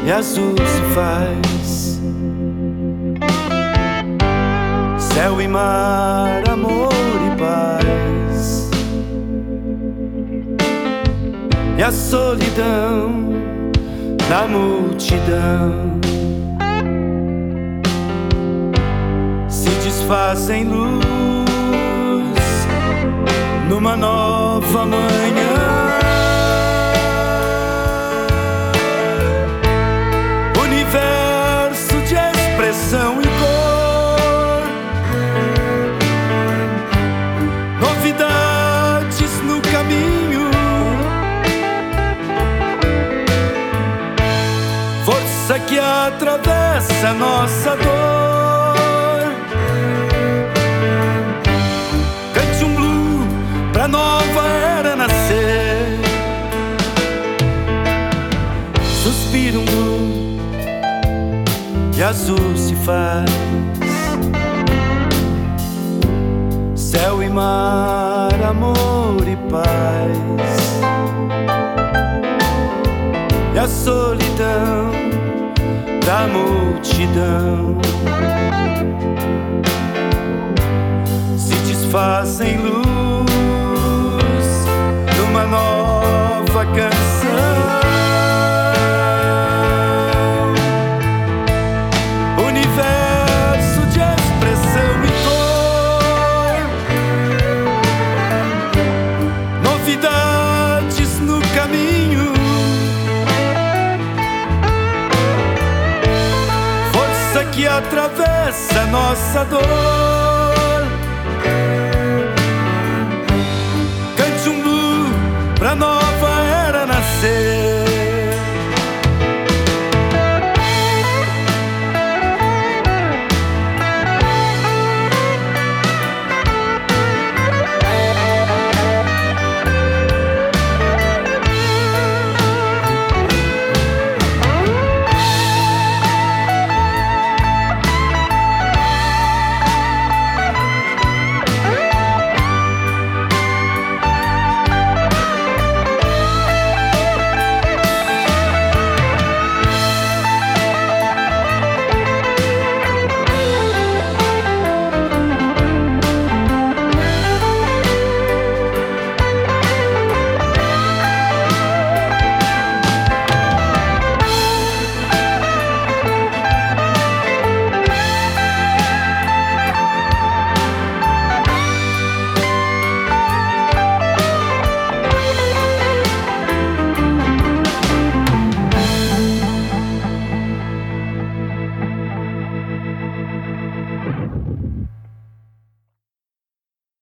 e azul se faz. Céu e mar, amor e paz. E a solidão da multidão se desfaz em luz numa nova manhã. Universo de expressão e cor, novidades no caminho, força que atravessa nossa dor. Cante um blue pra nova era nascer. Suspira um blue e azul se faz. Céu e mar, amor e paz. E a solidão da multidão se desfaz em luz numa nova canção. Universo de expressão e cor, novidades no caminho, força que atravessa nossa dor. Cante um blue pra nós.